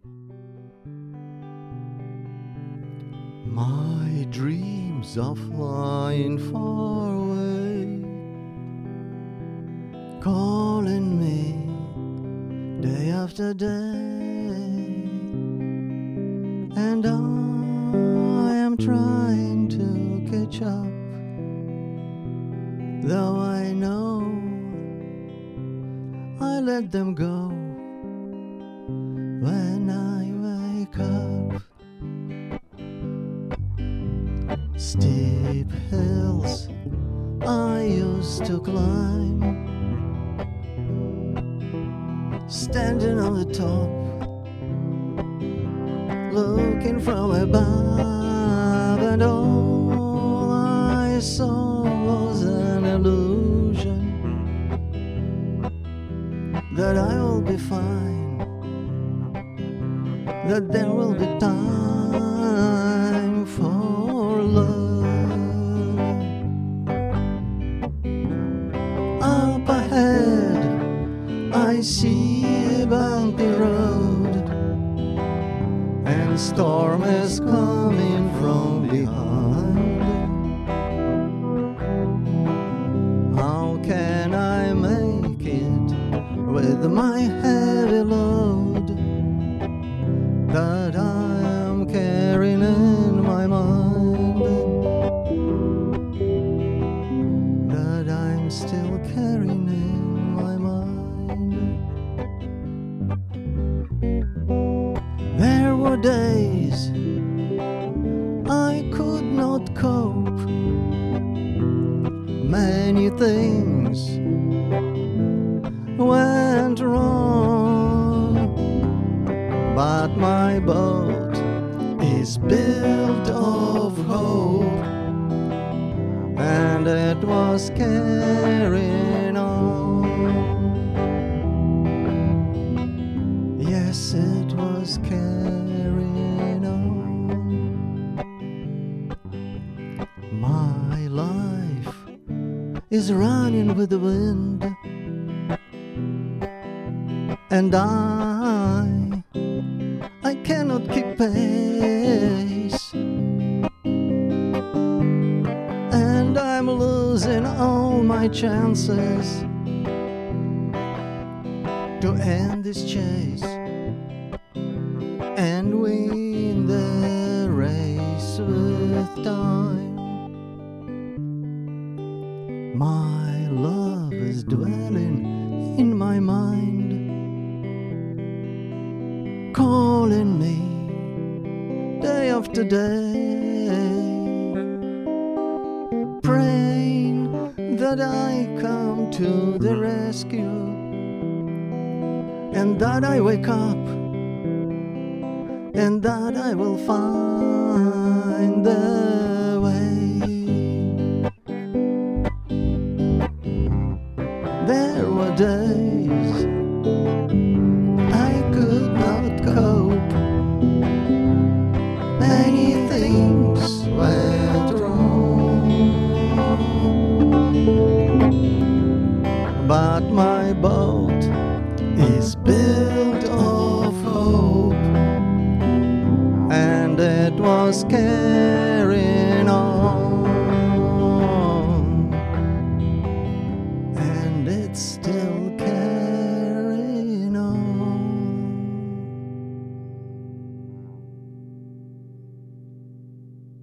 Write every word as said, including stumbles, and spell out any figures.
My dreams are flying far away, calling me day after day, and I am trying to catch up, though I know I let them go when I wake up. Steep hills I used to climb, standing on the top, looking from above, and all I saw was an illusion that I will be fine, that there will be time for love. Up ahead I see a bumpy road, and storm is coming from behind. How can I make it with my heavy load that I am carrying in my mind, that I'm still carrying in my mind? There were days I could not cope, many things went wrong, but my boat is built of hope, and it was carrying on. Yes, it was carrying on. My life is running with the wind, and I I cannot keep pace, and I'm losing all my chances to end this chase and win the race with time. My love is dwelling in my mind, calling me day after day, praying that I come to the rescue, and that I wake up, and that I will find the way. There were days